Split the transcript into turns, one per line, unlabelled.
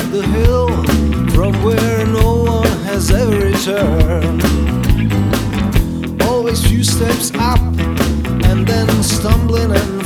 the hill from where no one has ever returned. Always few steps up and then stumbling and